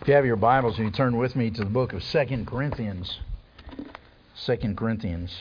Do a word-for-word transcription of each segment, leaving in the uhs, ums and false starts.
If you have your Bibles, you turn with me to the book of Second Corinthians. Second Corinthians.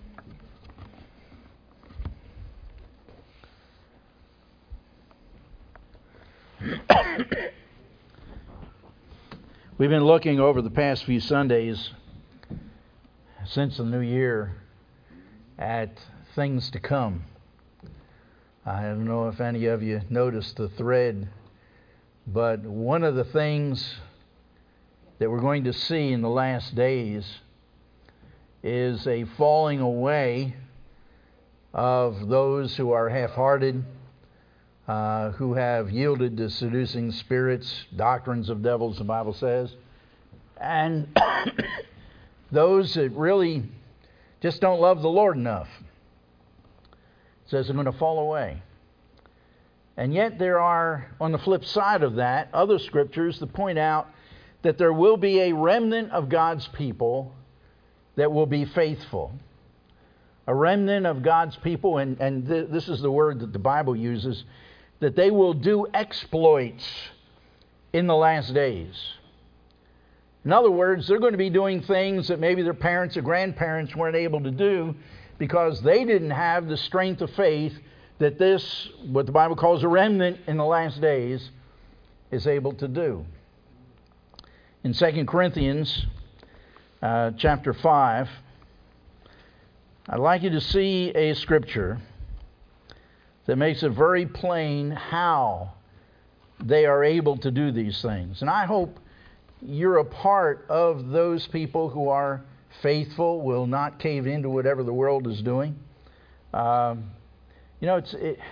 We've been looking over the past few Sundays since the new year at things to come. I don't know if any of you noticed the thread, but one of the things that we're going to see in the last days is a falling away of those who are half-hearted, uh, who have yielded to seducing spirits, doctrines of devils, the Bible says, and those that really just don't love the Lord enough. It says they're going to fall away. And yet there are, on the flip side of that, other scriptures that point out that there will be a remnant of God's people that will be faithful. A remnant of God's people, and, and th- this is the word that the Bible uses, that they will do exploits in the last days. In other words, they're going to be doing things that maybe their parents or grandparents weren't able to do because they didn't have the strength of faith that this, what the Bible calls a remnant in the last days, is able to do. In Second Corinthians uh, chapter five, I'd like you to see a scripture that makes it very plain how they are able to do these things. And I hope you're a part of those people who are faithful, will not cave into whatever the world is doing. Um, you know, it's it,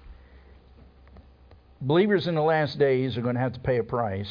believers in the last days are going to have to pay a price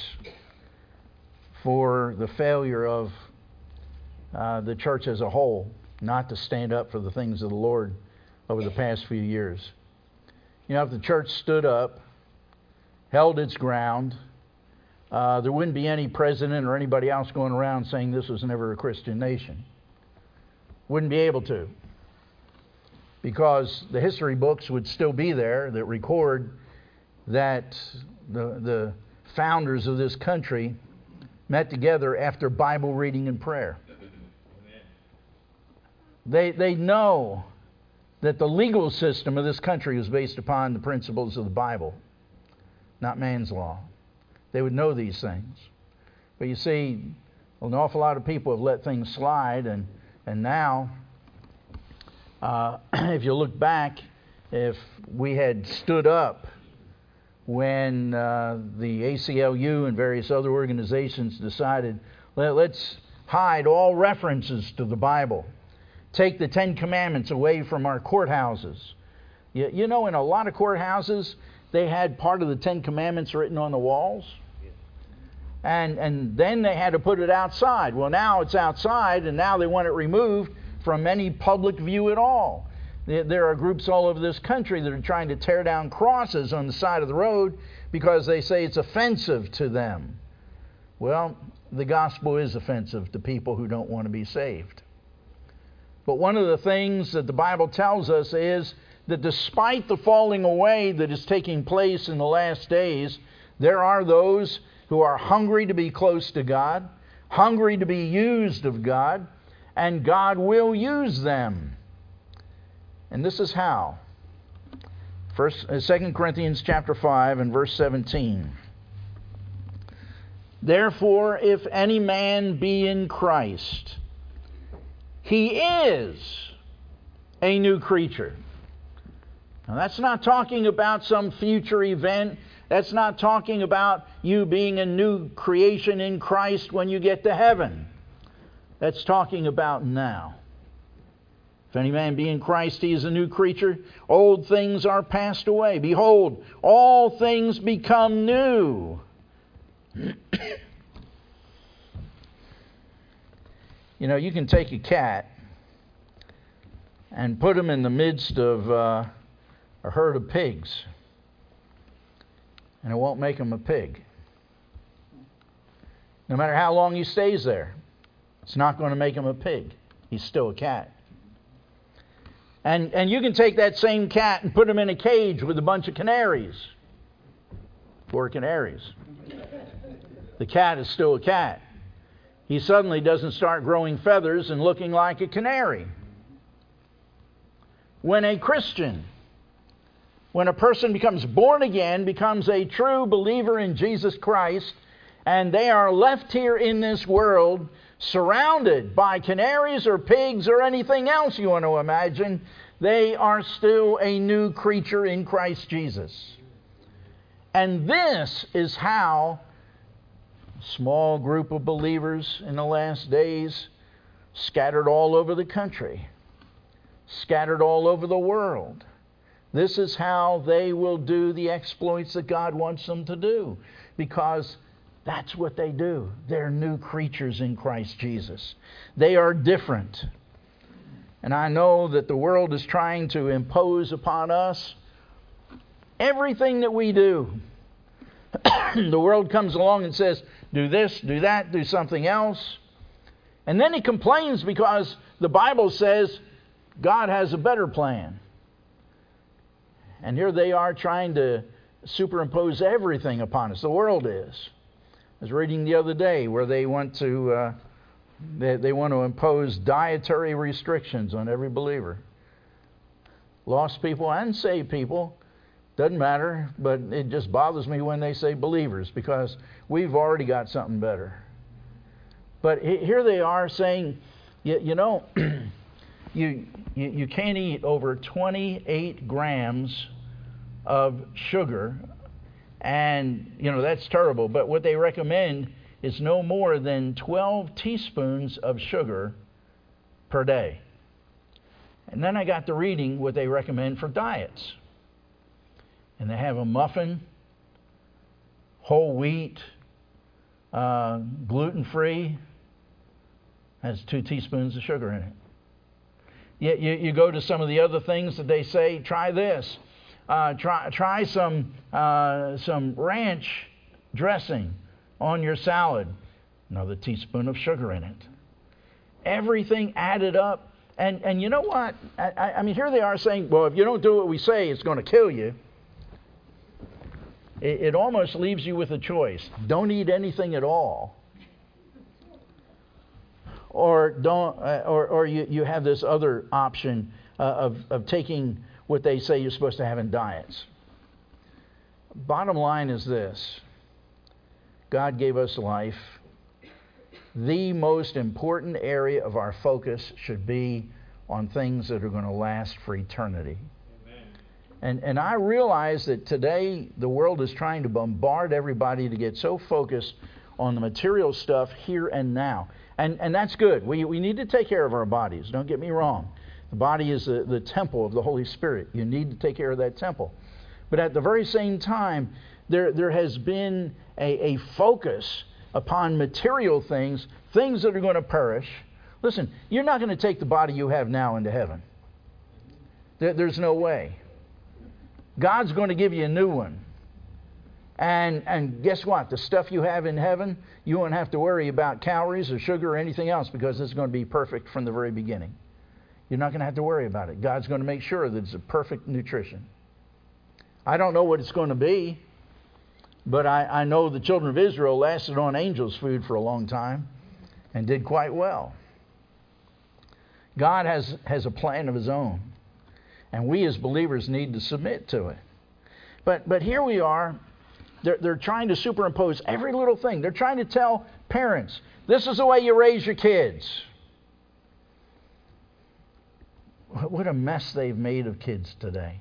for the failure of uh, the church as a whole not to stand up for the things of the Lord over the past few years. You know, if the church stood up, held its ground, uh, there wouldn't be any president or anybody else going around saying this was never a Christian nation. Wouldn't be able to. Because the history books would still be there that record that the, the founders of this country met together after Bible reading and prayer. They they know that the legal system of this country is based upon the principles of the Bible, not man's law. They would know these things. But you see, an awful lot of people have let things slide, and, and now, uh, if you look back, if we had stood up when uh, the A C L U and various other organizations decided, Let, let's hide all references to the Bible. Take the Ten Commandments away from our courthouses. You, you know, in a lot of courthouses, they had part of the Ten Commandments written on the walls. And, and then they had to put it outside. Well, now it's outside, and now they want it removed from any public view at all. There are groups all over this country that are trying to tear down crosses on the side of the road because they say it's offensive to them. Well, the gospel is offensive to people who don't want to be saved. But one of the things that the Bible tells us is that despite the falling away that is taking place in the last days, there are those who are hungry to be close to God, hungry to be used of God, and God will use them. And this is how. First, uh, Second Corinthians chapter five and verse seventeen. Therefore, if any man be in Christ, he is a new creature. Now, that's not talking about some future event. That's not talking about you being a new creation in Christ when you get to heaven. That's talking about now. If any man be in Christ, he is a new creature. Old things are passed away. Behold, all things become new. You know, you can take a cat and put him in the midst of uh, a herd of pigs, and it won't make him a pig. No matter how long he stays there, it's not going to make him a pig. He's still a cat. And and you can take that same cat and put him in a cage with a bunch of canaries. Poor canaries. The cat is still a cat. He suddenly doesn't start growing feathers and looking like a canary. When a Christian, when a person becomes born again, becomes a true believer in Jesus Christ, and they are left here in this world surrounded by canaries or pigs or anything else you want to imagine, they are still a new creature in Christ Jesus. And this is how a small group of believers in the last days, scattered all over the country, scattered all over the world, this is how they will do the exploits that God wants them to do, because that's what they do. They're new creatures in Christ Jesus. They are different. And I know that the world is trying to impose upon us everything that we do. The world comes along and says, do this, do that, do something else. And then he complains because the Bible says God has a better plan. And here they are trying to superimpose everything upon us. The world is. I was reading the other day where they want to uh, they, they want to impose dietary restrictions on every believer. Lost people and saved people, doesn't matter, but it just bothers me when they say believers, because we've already got something better. But here they are saying, you, you know, you, you you can't eat over twenty-eight grams of sugar. And, you know, that's terrible. But what they recommend is no more than twelve teaspoons of sugar per day. And then I got to reading what they recommend for diets. And they have a muffin, whole wheat, uh, gluten-free, has two teaspoons of sugar in it. Yet you, you go to some of the other things that they say, try this. Uh, try try some uh, some ranch dressing on your salad. Another teaspoon of sugar in it. Everything added up. And and you know what? I, I mean, here they are saying, well, if you don't do what we say, it's going to kill you. It, it almost leaves you with a choice. Don't eat anything at all. Or don't, uh, or or you, you have this other option uh, of of taking what they say you're supposed to have in diets. Bottom line is this: God gave us life. The most important area of our focus should be on things that are going to last for eternity. Amen. And and I realize that today the world is trying to bombard everybody to get so focused on the material stuff here and now. And and that's good. We we need to take care of our bodies. Don't get me wrong. The body is the, the temple of the Holy Spirit. You need to take care of that temple. But at the very same time, there there has been a, a focus upon material things, things that are going to perish. Listen, you're not going to take the body you have now into heaven. There, there's no way. God's going to give you a new one. And and guess what? The stuff you have in heaven, you won't have to worry about calories or sugar or anything else, because it's going to be perfect from the very beginning. You're not going to have to worry about it. God's going to make sure that it's a perfect nutrition. I don't know what it's going to be, but I, I know the children of Israel lasted on angels' food for a long time and did quite well. God has, has a plan of His own, and we as believers need to submit to it. But but here we are. They're, they're trying to superimpose every little thing. They're trying to tell parents, this is the way you raise your kids. What a mess they've made of kids today.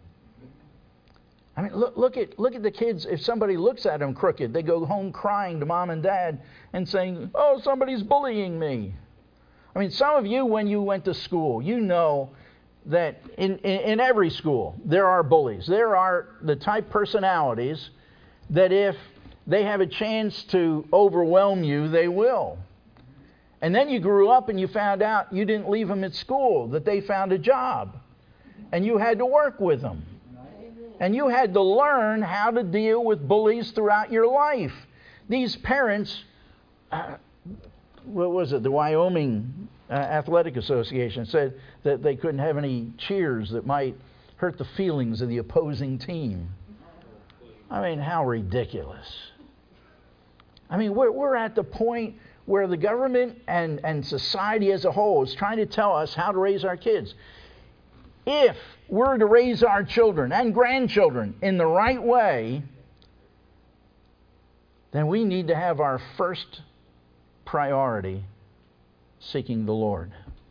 I mean, look, look at look at the kids. If somebody looks at them crooked, they go home crying to mom and dad and saying, oh, somebody's bullying me. I mean, some of you, when you went to school, you know that in, in, in every school, there are bullies. There are the type personalities that if they have a chance to overwhelm you, they will. And then you grew up and you found out you didn't leave them at school, that they found a job. And you had to work with them. And you had to learn how to deal with bullies throughout your life. These parents, uh, what was it, the Wyoming uh, Athletic Association said that they couldn't have any cheers that might hurt the feelings of the opposing team. I mean, how ridiculous. I mean, we're, we're at the point where the government and, and society as a whole is trying to tell us how to raise our kids. If we're to raise our children and grandchildren in the right way, then we need to have our first priority seeking the Lord.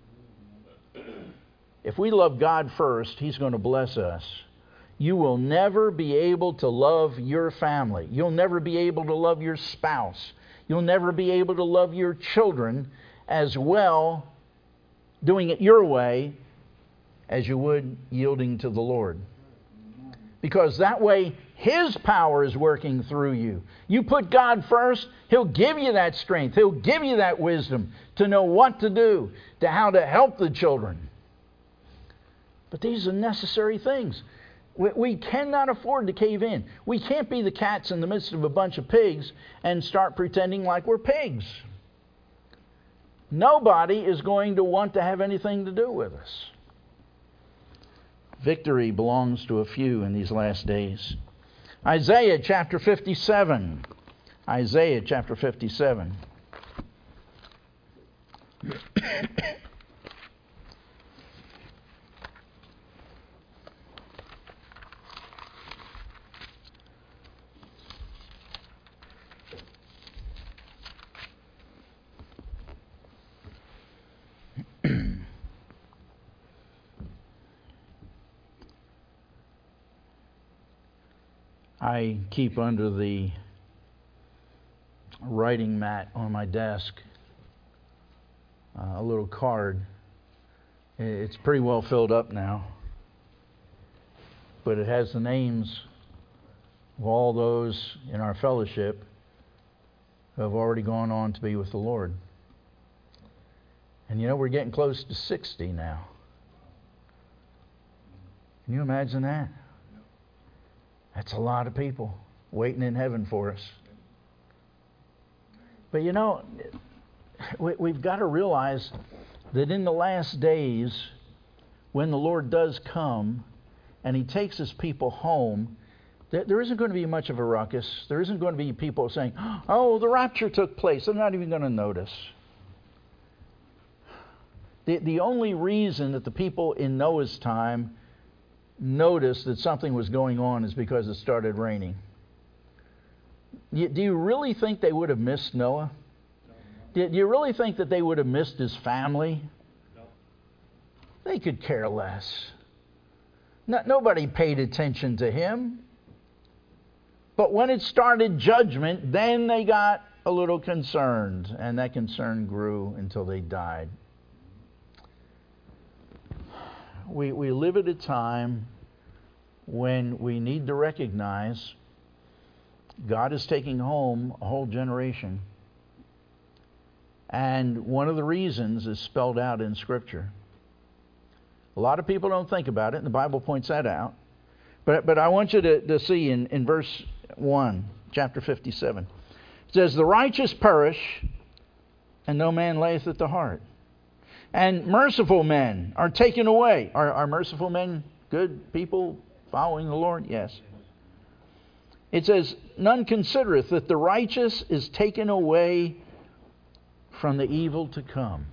If we love God first, He's going to bless us. You will never be able to love your family. You'll never be able to love your spouse. You'll never be able to love your children as well doing it your way as you would yielding to the Lord. Because that way, His power is working through you. You put God first, He'll give you that strength. He'll give you that wisdom to know what to do, to how to help the children. But these are necessary things. We, we cannot afford to cave in. We can't be the cats in the midst of a bunch of pigs and start pretending like we're pigs. Nobody is going to want to have anything to do with us. Victory belongs to a few in these last days. Isaiah chapter fifty-seven. Isaiah chapter fifty-seven. I keep under the writing mat on my desk uh, a little card. It's pretty well filled up now, but it has the names of all those in our fellowship who have already gone on to be with the Lord. And you know, we're getting close to sixty now. Can you imagine that? That's a lot of people waiting in heaven for us. But you know, we, we've got to realize that in the last days, when the Lord does come and He takes His people home, there, there isn't going to be much of a ruckus. There isn't going to be people saying, oh, the rapture took place. They're not even going to notice. The, the only reason that the people in Noah's time noticed that something was going on is because it started raining. Do you really think they would have missed Noah? Do you really think that they would have missed his family? They could care less. No, nobody paid attention to him. But when it started judgment, then they got a little concerned, and that concern grew until they died. We we live at a time when we need to recognize God is taking home a whole generation. And one of the reasons is spelled out in Scripture. A lot of people don't think about it, and the Bible points that out. But but I want you to, to see in, in verse one, chapter fifty-seven. It says, the righteous perish, and no man layeth at the heart. And merciful men are taken away. Are, are merciful men good people following the Lord? Yes. It says, none considereth that the righteous is taken away from the evil to come.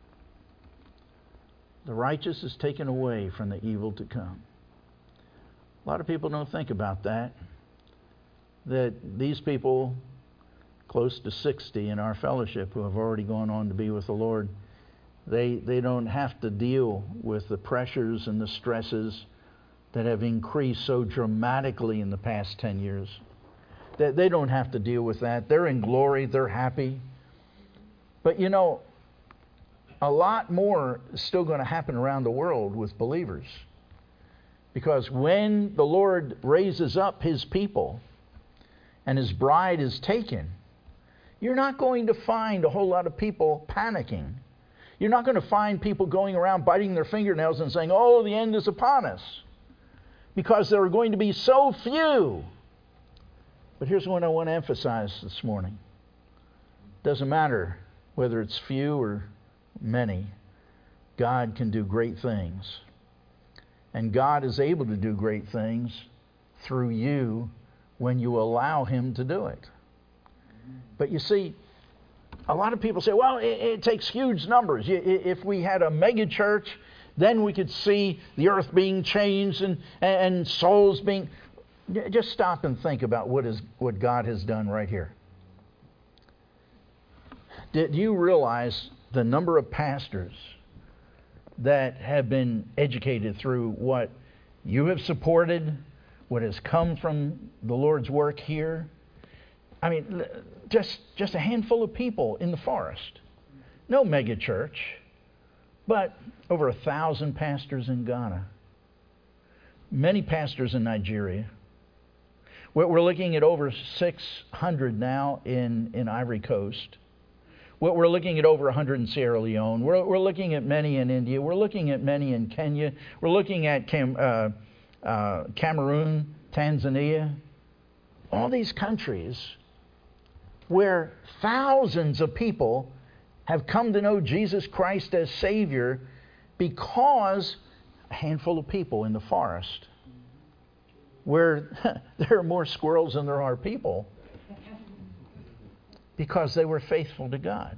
The righteous is taken away from the evil to come. A lot of people don't think about that. That these people, close to sixty in our fellowship, who have already gone on to be with the Lord, They they don't have to deal with the pressures and the stresses that have increased so dramatically in the past ten years. They, they don't have to deal with that. They're in glory. They're happy. But you know, a lot more is still going to happen around the world with believers. Because when the Lord raises up His people and His bride is taken, you're not going to find a whole lot of people panicking. You're not going to find people going around biting their fingernails and saying, oh, the end is upon us. Because there are going to be so few. But here's what I want to emphasize this morning. It doesn't matter whether it's few or many. God can do great things. And God is able to do great things through you when you allow Him to do it. But you see, a lot of people say, well, it, it takes huge numbers. If we had a mega church, then we could see the earth being changed and, and souls being... Just stop and think about what is what God has done right here. Did you realize the number of pastors that have been educated through what you have supported, what has come from the Lord's work here? I mean, just just a handful of people in the forest. No mega church, but over a thousand pastors in Ghana. Many pastors in Nigeria. We're looking at over six hundred now in, in Ivory Coast. We're looking at over one hundred in Sierra Leone. We're, we're looking at many in India. We're looking at many in Kenya. We're looking at Cam, uh, uh, Cameroon, Tanzania. All these countries where thousands of people have come to know Jesus Christ as Savior because a handful of people in the forest, where there are more squirrels than there are people, because they were faithful to God.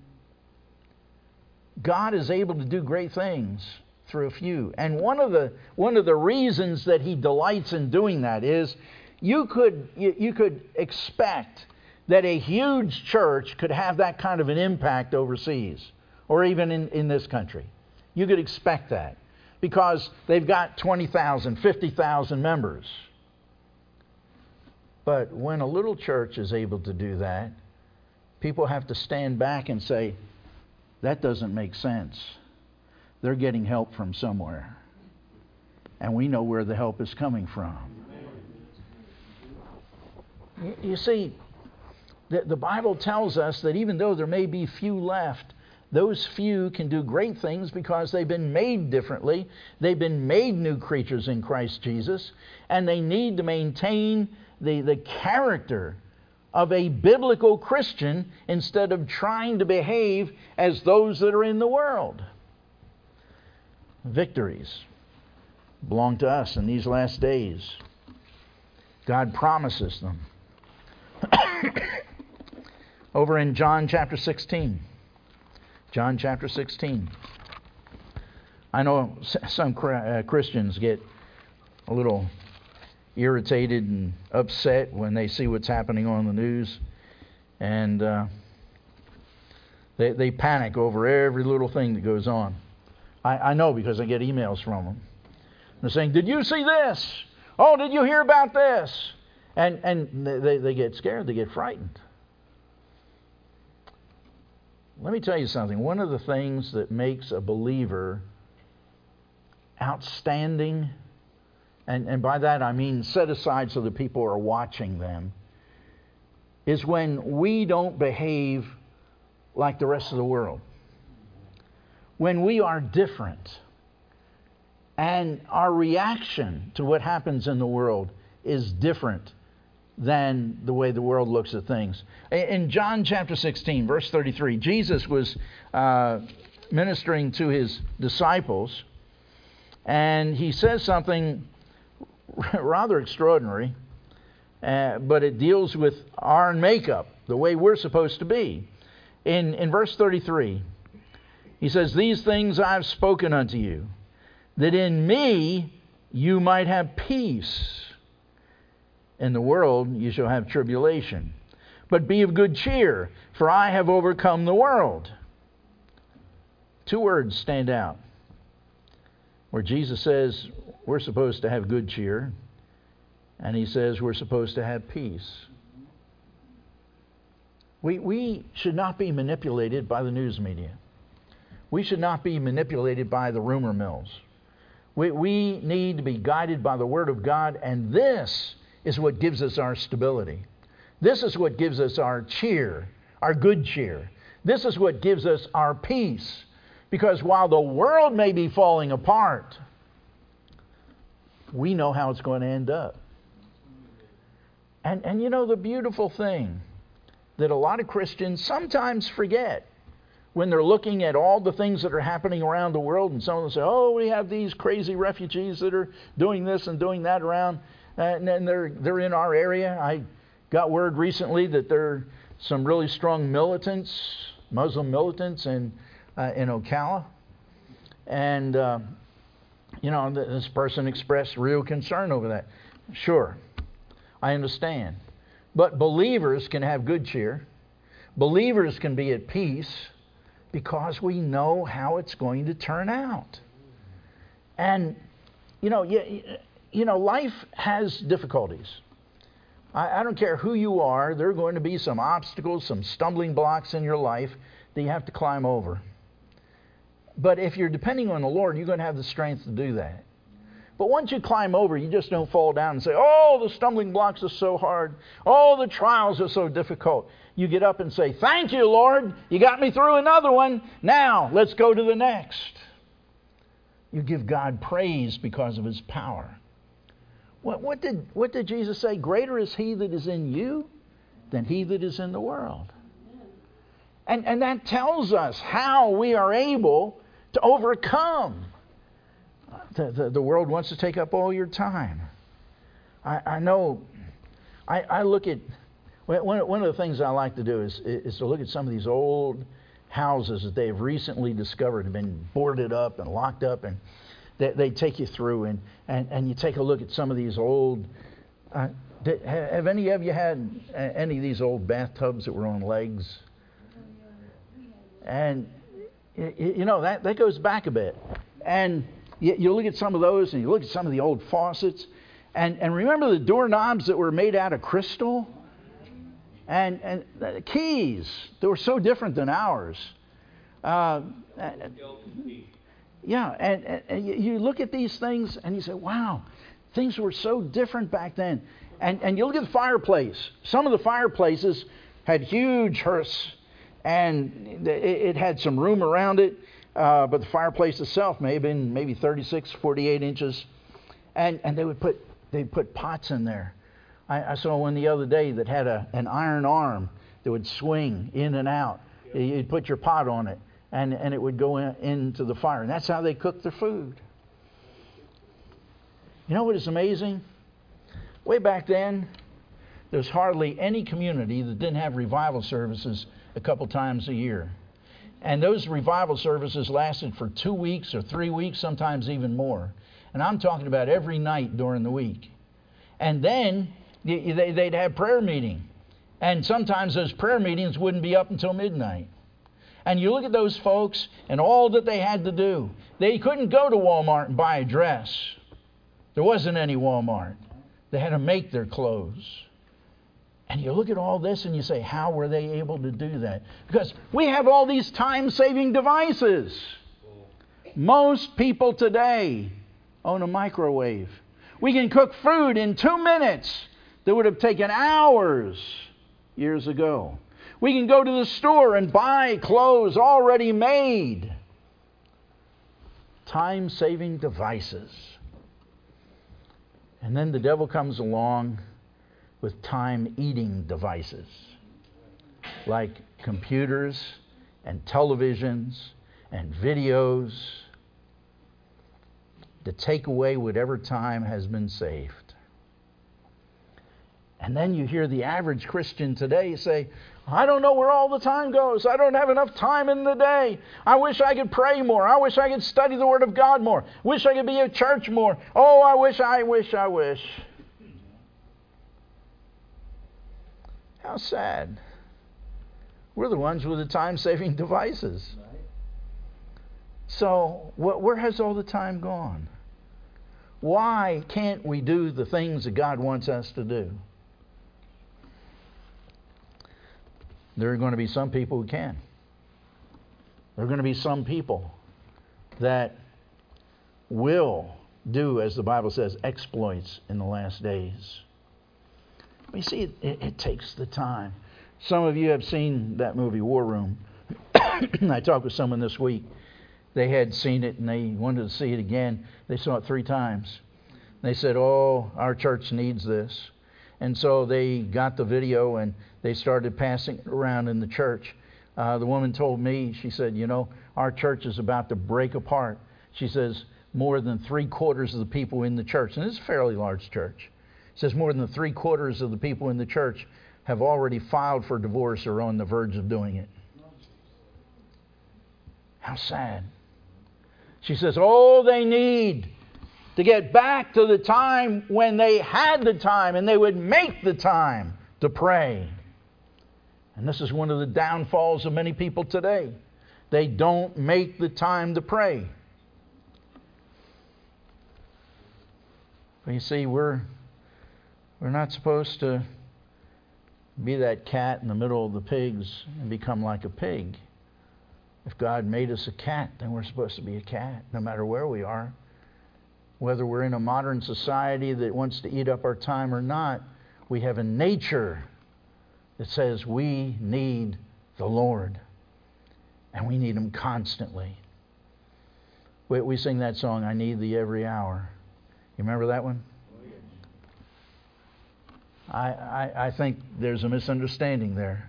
God is able to do great things through a few. And one of the one of the reasons that He delights in doing that is you could you, you could expect that a huge church could have that kind of an impact overseas or even in, in this country. You could expect that because they've got twenty thousand, fifty thousand members. But when a little church is able to do that, people have to stand back and say, that doesn't make sense. They're getting help from somewhere. And we know where the help is coming from. You, you see, the, the Bible tells us that even though there may be few left, those few can do great things because they've been made differently. They've been made new creatures in Christ Jesus. And they need to maintain the, the character of a biblical Christian instead of trying to behave as those that are in the world. Victories belong to us in these last days. God promises them. Over in John chapter sixteen. John chapter sixteen. I know some Christians get a little irritated and upset when they see what's happening on the news, and uh, they they panic over every little thing that goes on. I, I know because I get emails from them. They're saying, "Did you see this? Oh, did you hear about this?" And and they they get scared. They get frightened. Let me tell you something. One of the things that makes a believer outstanding, and, and by that I mean set aside so that people are watching them, is when we don't behave like the rest of the world. When we are different and our reaction to what happens in the world is different than the way the world looks at things. In John chapter sixteen, verse thirty-three, Jesus was uh, ministering to His disciples, and He says something rather extraordinary, uh, but it deals with our makeup, the way we're supposed to be. In, in verse thirty-three, He says, "These things I've spoken unto you, that in me you might have peace. In the world you shall have tribulation. But be of good cheer, for I have overcome the world." Two words stand out where Jesus says we're supposed to have good cheer, and He says we're supposed to have peace. We, we should not be manipulated by the news media. We should not be manipulated by the rumor mills. We, we need to be guided by the Word of God, and this is what gives us our stability. This is what gives us our cheer, our good cheer. This is what gives us our peace. Because while the world may be falling apart, we know how it's going to end up. And, and you know the beautiful thing that a lot of Christians sometimes forget when they're looking at all the things that are happening around the world, and some of them say, oh, we have these crazy refugees that are doing this and doing that around. and, and they're they're in our area. I got word recently that there are some really strong militants, Muslim militants, in uh, in Ocala, and uh, you know, this person expressed real concern over that. Sure, I understand, but believers can have good cheer. Believers can be at peace because we know how it's going to turn out. And, you know, you, you know, life has difficulties. I, I don't care who you are, there are going to be some obstacles, some stumbling blocks in your life that you have to climb over. But if you're depending on the Lord, you're going to have the strength to do that. But once you climb over, you just don't fall down and say, oh, the stumbling blocks are so hard. Oh, the trials are so difficult. You get up and say, thank you, Lord. You got me through another one. Now, let's go to the next. You give God praise because of His power. What, what, did, what did Jesus say? Greater is He that is in you than he that is in the world. And, and that tells us how we are able to overcome. The, the, the world wants to take up all your time. I, I know, I, I look at, one, one of the things I like to do is, is to look at some of these old houses that they've recently discovered have been boarded up and locked up, and they, they take you through, and, and, and you take a look at some of these old, uh, did, have any of you had any of these old bathtubs that were on legs? And, you know, that, that goes back a bit. And you, you look at some of those, and you look at some of the old faucets, and, and remember the doorknobs that were made out of crystal? And, and the keys, they were so different than ours. Uh, yeah, and, and you look at these things, and you say, wow, things were so different back then. And, and you look at the fireplace. Some of the fireplaces had huge hearths, and it, it had some room around it. Uh, but the fireplace itself may have been maybe thirty-six, forty-eight inches. And, and they would put they put pots in there. I, I saw one the other day that had a, an iron arm that would swing in and out. You'd put your pot on it, and, and it would go in, into the fire. And that's how they cooked their food. You know what is amazing? Way back then, there was hardly any community that didn't have revival services a couple times a year. And those revival services lasted for two weeks or three weeks, sometimes even more. And I'm talking about every night during the week. And then they'd have prayer meeting. And sometimes those prayer meetings wouldn't be up until midnight. And you look at those folks and all that they had to do. They couldn't go to Walmart and buy a dress. There wasn't any Walmart. They had to make their clothes. And you look at all this and you say, how were they able to do that? Because we have all these time-saving devices. Most people today own a microwave. We can cook food in two minutes that would have taken hours years ago. We can go to the store and buy clothes already made. Time-saving devices. And then the devil comes along with time-eating devices like computers and televisions and videos to take away whatever time has been saved. And then you hear the average Christian today say, I don't know where all the time goes. I don't have enough time in the day. I wish I could pray more. I wish I could study the Word of God more. Wish I could be at church more. Oh, I wish, I wish, I wish. How sad. We're the ones with the time-saving devices. So, wh- where has all the time gone? Why can't we do the things that God wants us to do? There are going to be some people who can. There are going to be some people that will do, as the Bible says, exploits in the last days. You see, it, it, it takes the time. Some of you have seen that movie, War Room. I talked with someone this week. They had seen it and they wanted to see it again. They saw it three times. They said, oh, our church needs this. And so they got the video and they started passing it around in the church. Uh, the woman told me, she said, you know, our church is about to break apart. She says, more than three quarters of the people in the church, and this is a fairly large church, It says more than three quarters of the people in the church have already filed for divorce or are on the verge of doing it. How sad. She says, oh, they need to get back to the time when they had the time and they would make the time to pray. And this is one of the downfalls of many people today. They don't make the time to pray. But you see, we're we're not supposed to be that cat in the middle of the pigs and become like a pig. If God made us a cat, then we're supposed to be a cat, no matter where we are. Whether we're in a modern society that wants to eat up our time or not, we have a nature that says we need the Lord. And we need Him constantly. We, we sing that song, I Need Thee Every Hour. You remember that one? I, I, I think there's a misunderstanding there.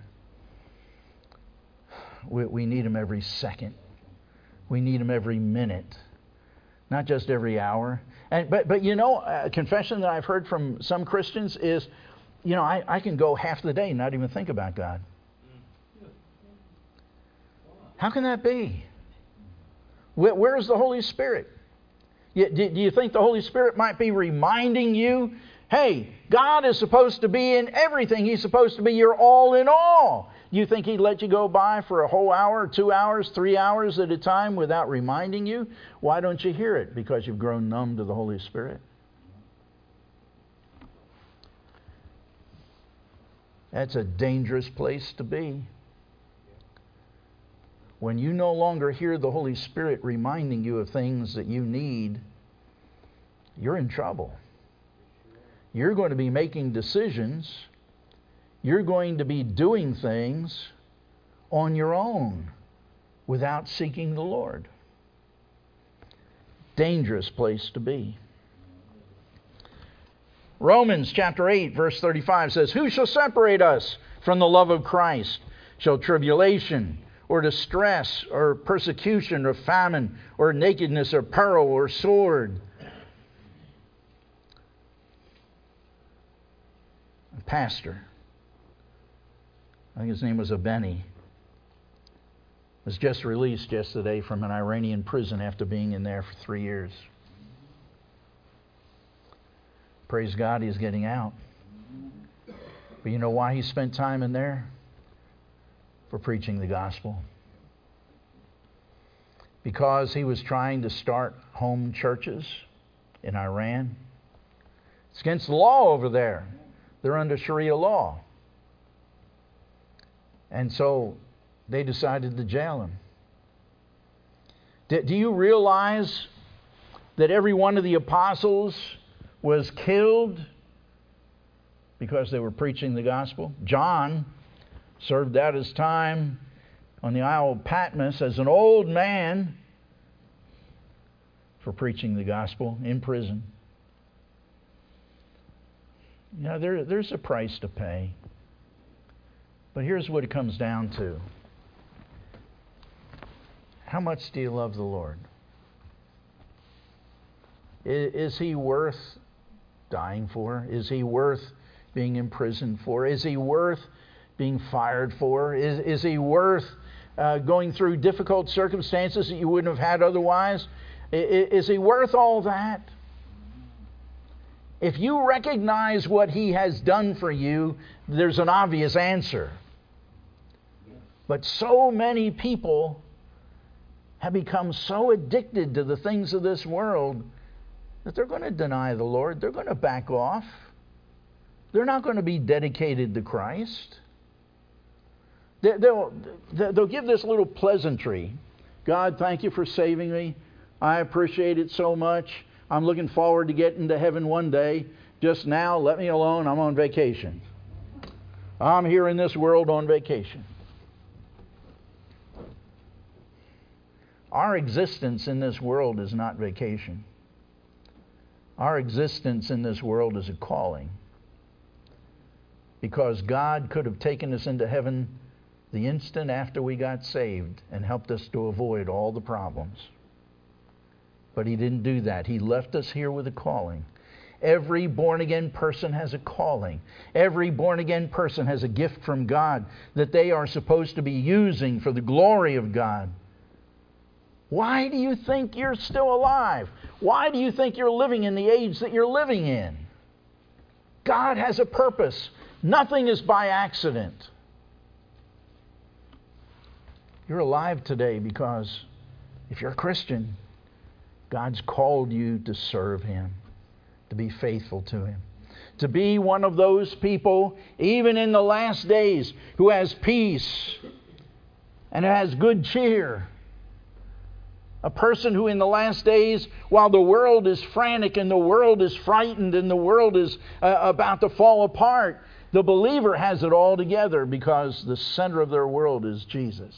We, we need Him every second. We need Him every minute. Not just every hour. And But, but you know, a confession that I've heard from some Christians is, you know, I, I can go half the day and not even think about God. How can that be? Where, where's the Holy Spirit? You, do, do you think the Holy Spirit might be reminding you, hey, God is supposed to be in everything. He's supposed to be your all in all. You think He'd let you go by for a whole hour, two hours, three hours at a time without reminding you? Why don't you hear it? Because you've grown numb to the Holy Spirit. That's a dangerous place to be. When you no longer hear the Holy Spirit reminding you of things that you need, you're in trouble. You're going to be making decisions. You're going to be doing things on your own without seeking the Lord. Dangerous place to be. Romans chapter eight, verse thirty-five says, who shall separate us from the love of Christ? Shall tribulation, or distress, or persecution, or famine, or nakedness, or peril, or sword? A pastor, I think his name was Abeni, was just released yesterday from an Iranian prison after being in there for three years. Praise God, he's getting out. But you know why he spent time in there? For preaching the gospel. Because he was trying to start home churches in Iran. It's against the law over there. They're under Sharia law. And so they decided to jail him. Do, do you realize that every one of the apostles was killed because they were preaching the gospel? John served out his time on the Isle of Patmos as an old man for preaching the gospel in prison. You know, there, there's a price to pay. But here's what it comes down to. How much do you love the Lord? Is, is He worth dying for? Is He worth being imprisoned for? Is He worth being fired for? Is, is He worth uh, going through difficult circumstances that you wouldn't have had otherwise? Is, is He worth all that? If you recognize what He has done for you, there's an obvious answer. But so many people have become so addicted to the things of this world that they're going to deny the Lord. They're going to back off. They're not going to be dedicated to Christ. They'll, they'll give this little pleasantry. God, thank you for saving me. I appreciate it so much. I'm looking forward to getting to heaven one day. Just now, let me alone. I'm on vacation. I'm here in this world on vacation. Our existence in this world is not vacation. Our existence in this world is a calling. Because God could have taken us into heaven the instant after we got saved and helped us to avoid all the problems. But He didn't do that. He left us here with a calling. Every born-again person has a calling. Every born-again person has a gift from God that they are supposed to be using for the glory of God. Why do you think you're still alive? Why do you think you're living in the age that you're living in? God has a purpose. Nothing is by accident. You're alive today because if you're a Christian, God's called you to serve Him, to be faithful to Him, to be one of those people, even in the last days, who has peace and has good cheer. A person who in the last days, while the world is frantic and the world is frightened and the world is uh, about to fall apart, the believer has it all together because the center of their world is Jesus.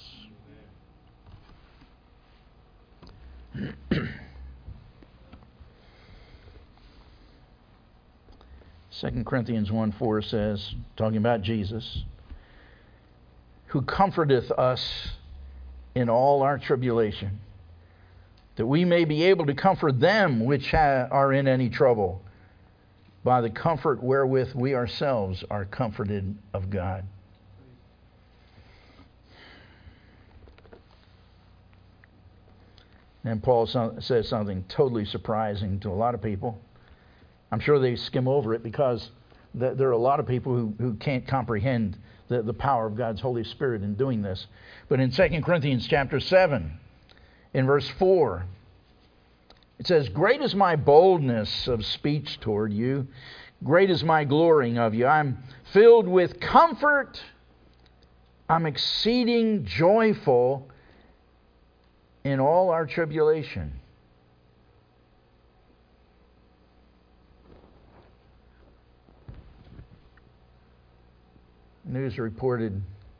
Second Corinthians one four says, talking about Jesus, who comforteth us in all our tribulation, that we may be able to comfort them which ha- are in any trouble, by the comfort wherewith we ourselves are comforted of God. And Paul so- says something totally surprising to a lot of people. I'm sure they skim over it because th- there are a lot of people who, who can't comprehend the, the power of God's Holy Spirit in doing this. But in Second Corinthians chapter seven, in verse four, it says, great is my boldness of speech toward you. Great is my glorying of you. I'm filled with comfort. I'm exceeding joyful in all our tribulation. News reported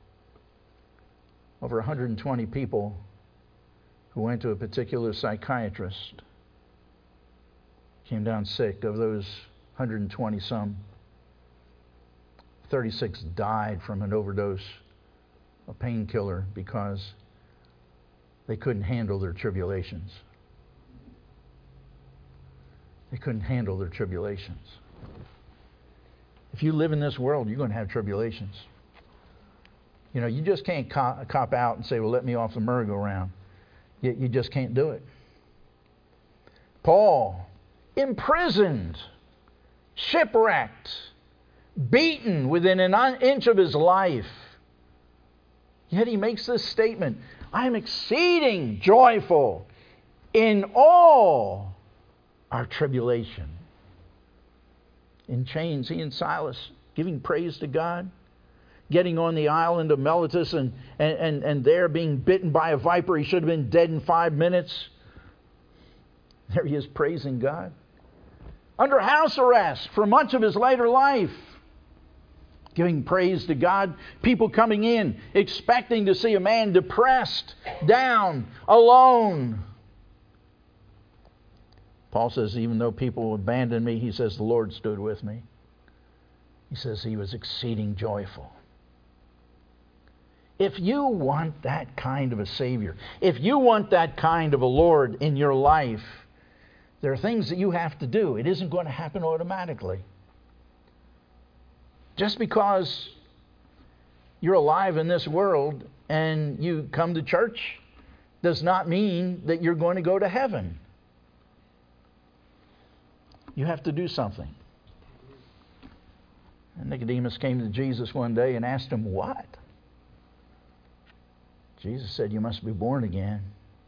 over one hundred twenty people who went to a particular psychiatrist came down sick. Of those one hundred twenty some, thirty-six died from an overdose of painkiller because they couldn't handle their tribulations. They couldn't handle their tribulations. If you live in this world, you're going to have tribulations. You know, you just can't cop, cop out and say, well, let me off the merry-go-round. You, you just can't do it. Paul, imprisoned, shipwrecked, beaten within an inch of his life. Yet he makes this statement, I am exceeding joyful in all our tribulation. In chains, he and Silas giving praise to God, getting on the island of Miletus and, and, and, and there being bitten by a viper. He should have been dead in five minutes. There he is praising God. Under house arrest for much of his later life, giving praise to God. People coming in expecting to see a man depressed, down, alone. Paul says, even though people abandoned me, he says, the Lord stood with me. He says he was exceeding joyful. If you want that kind of a Savior, if you want that kind of a Lord in your life, there are things that you have to do. It isn't going to happen automatically. Just because you're alive in this world and you come to church does not mean that you're going to go to heaven. You have to do something. And Nicodemus came to Jesus one day and asked him, what? Jesus said, you must be born again.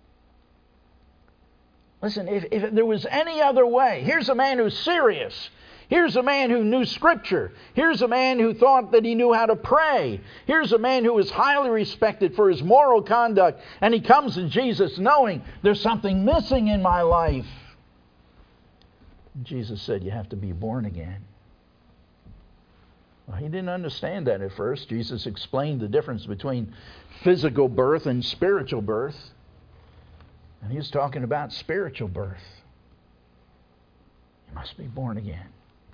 Listen, if, if there was any other way, here's a man who's serious. Here's a man who knew Scripture. Here's a man who thought that he knew how to pray. Here's a man who was highly respected for his moral conduct. And he comes to Jesus knowing there's something missing in my life. Jesus said, you have to be born again. Well, he didn't understand that at first. Jesus explained the difference between physical birth and spiritual birth. And he was talking about spiritual birth. You must be born again.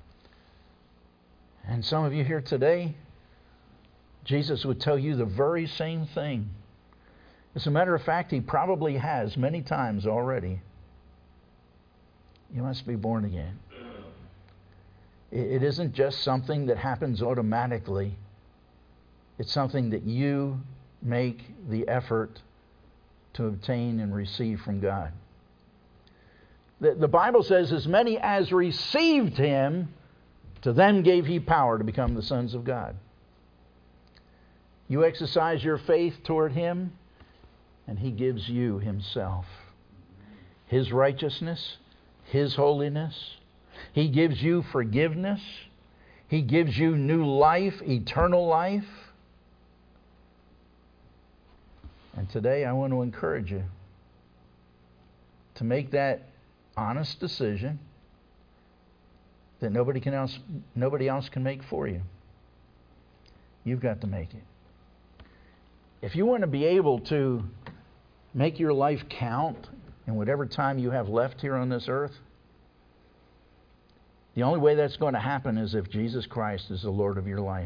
And some of you here today, Jesus would tell you the very same thing. As a matter of fact, he probably has many times already. You must be born again. It isn't just something that happens automatically. It's something that you make the effort to obtain and receive from God. The, the Bible says, as many as received him, to them gave he power to become the sons of God. You exercise your faith toward him, and he gives you himself. His righteousness, his holiness. He gives you forgiveness. He gives you new life, eternal life. And today I want to encourage you to make that honest decision that nobody can else, nobody else can make for you. You've got to make it. If you want to be able to make your life count in whatever time you have left here on this earth, the only way that's going to happen is if Jesus Christ is the Lord of your life.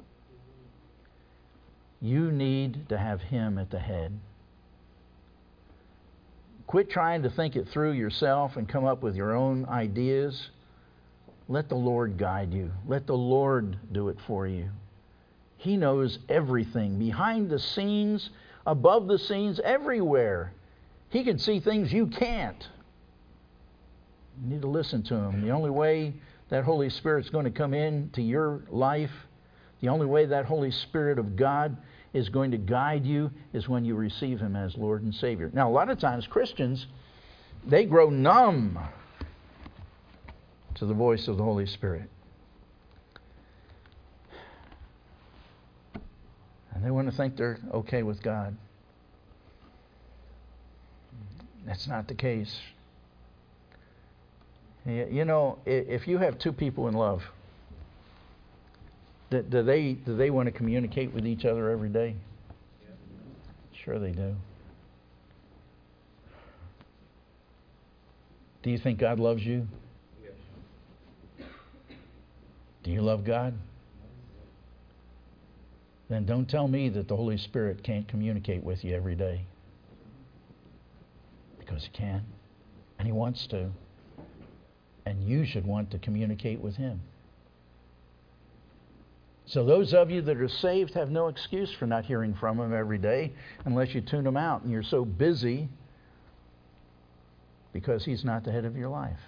You need to have him at the head. Quit trying to think it through yourself and come up with your own ideas. Let the Lord guide you. Let the Lord do it for you. He knows everything, behind the scenes, above the scenes, everywhere. He can see things you can't. You need to listen to him. The only way that Holy Spirit's going to come into your life, the only way that Holy Spirit of God is going to guide you is when you receive him as Lord and Savior. Now, a lot of times Christians, they grow numb to the voice of the Holy Spirit. And they want to think they're okay with God. That's not the case. You know, if you have two people in love, do they, do they want to communicate with each other every day? Sure they do. Do you think God loves you? Do you love God? Then don't tell me that the Holy Spirit can't communicate with you every day. Because he can. And he wants to. And you should want to communicate with him. So those of you that are saved have no excuse for not hearing from him every day unless you tune him out and you're so busy because he's not the head of your life.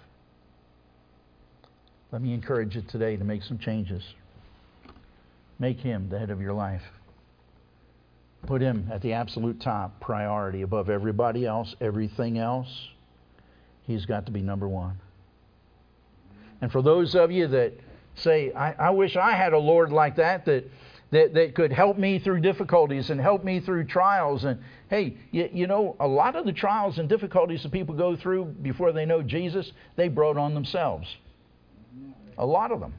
Let me encourage you today to make some changes. Make him the head of your life. Put him at the absolute top priority above everybody else, everything else. He's got to be number one. And for those of you that say, I, I wish I had a Lord like that, that that that could help me through difficulties and help me through trials. And hey, you, you know, a lot of the trials and difficulties that people go through before they know Jesus, they brought on themselves. A lot of them.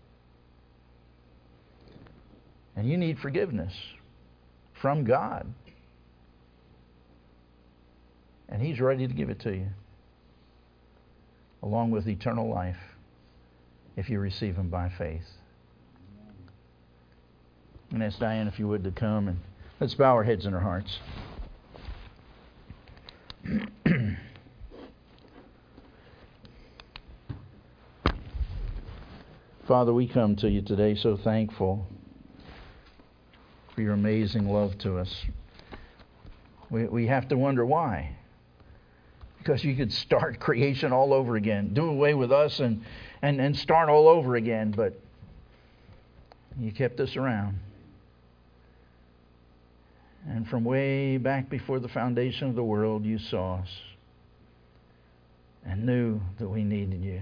And you need forgiveness from God. And he's ready to give it to you, along with eternal life, if you receive him by faith. I'm going to ask Diane if you would to come, and let's bow our heads and our hearts. Father, we come to you today so thankful for your amazing love to us. We we have to wonder why. Because you could start creation all over again, do away with us and, and, and start all over again, but you kept us around. And from way back before the foundation of the world, you saw us and knew that we needed you.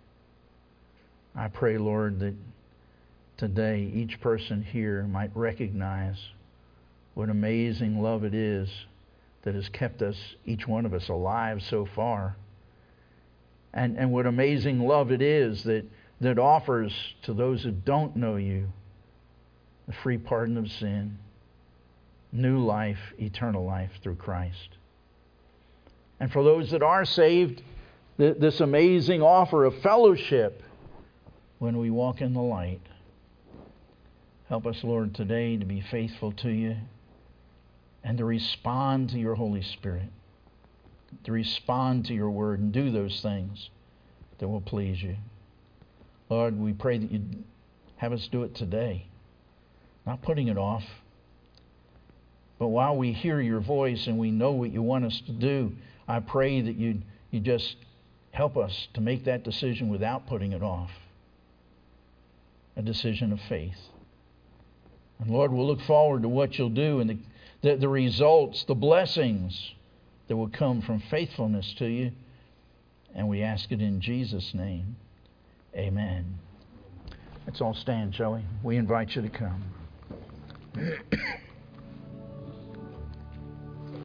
I pray, Lord, that today each person here might recognize what amazing love it is that has kept us, each one of us, alive so far. And and what amazing love it is that, that offers to those who don't know you the free pardon of sin, new life, eternal life through Christ. And for those that are saved, th- this amazing offer of fellowship when we walk in the light. Help us, Lord, today to be faithful to you and to respond to your Holy Spirit, to respond to your word and do those things that will please you. Lord, we pray that you'd have us do it today, not putting it off. But while we hear your voice and we know what you want us to do, I pray that you'd, you just help us to make that decision without putting it off. A decision of faith. And Lord, we'll look forward to what you'll do and the, the, the results, the blessings that will come from faithfulness to you. And we ask it in Jesus' name. Amen. Let's all stand, shall we? We invite you to come.